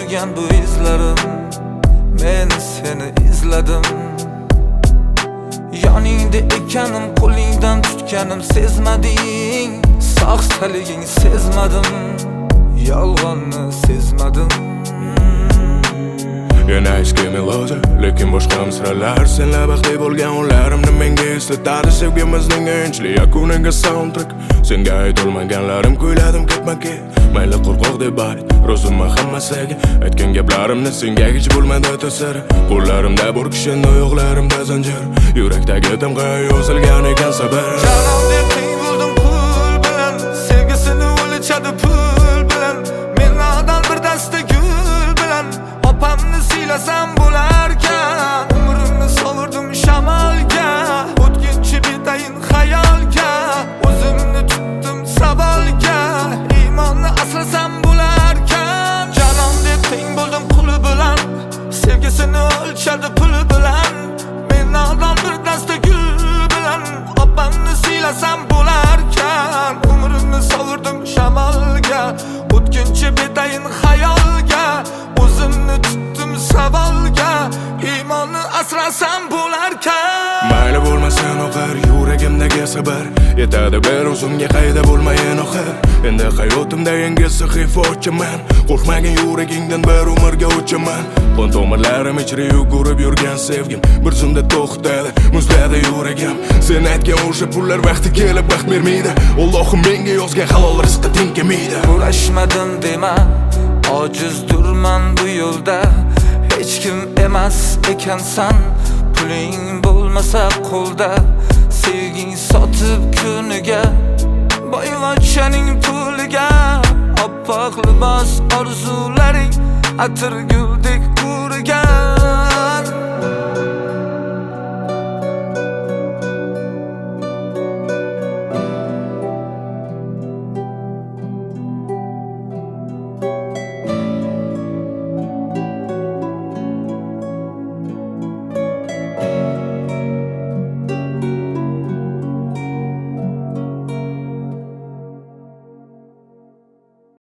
qolgan bu izlarim. Men seni izladim. Yoningda ekanim, qo'lingdan tutganim sezmading. Sog'saliging sezmadim, yolg'onni sezmadim. Yana eski melodiya, lekin boshqa misralar. Senla baxtli bo'lgan onlarimni menga eslatadi. Sevgimizning enchli yakuniga soundtrack. Senga aytolmaganlarim kuyladim ketma-ket. Mayli qo'rqoq deb ayt, ro'zimma hammasiga. Aytgan gaplarimni senga hech bo'lmadi ta'sir. Qo'llarimda bor kishin, oyoqlarimda zanjir. Yurakdagi tamg'a yozilgan ekan sabr. Janom deb qiyin bo'ldim pul bilan, sevgisini o'lchadi pul bilan. Men odam bir dasta gul bilan, opamni siylasam bo'larkan. Umrimni sovurdim shamolga, o'tkinchi betayin xayolga. O'zimni tutdim savolga, iymonni asrasam bo'larkan. Janom deb qiyin bo'ldim pul bilan, sevgisini o'lchadi pul bilan. Men odam bir dasta gul bilan, opamni siylasam bo'larkan. Umrimni sovurdim shamolga, o'tkinchi betayin xayolga. O'zimni tutdim savolga, iymonni asrasam bo'larkan. Mayli bo'lmasin oxir, yuragimdagi sabr yetadi bir o'zimga qayda bo'lmayin oxir. Endi hayotimda yangi sahifa ochaman. Qo'rqmagin yuragingdan bir umrga o'chaman. Qon tomirlarim ichra yugurib yurgan sevgim bir zumda to'xtadi, muzladi yuragim. Sen aytgan o'sha pullar vaqti kelib vaqt bermaydi. Allohim menga yozgan halol rizqi teng kelmaydi. Kurashmadim dema, ojizdurman bu yo'lda. Hech kim emas ekansan, puling bo'lmasa qo'lda. Sevging sotib kuniga, boyvachchaning puliga. Oppoq libos orzularing, atir guldek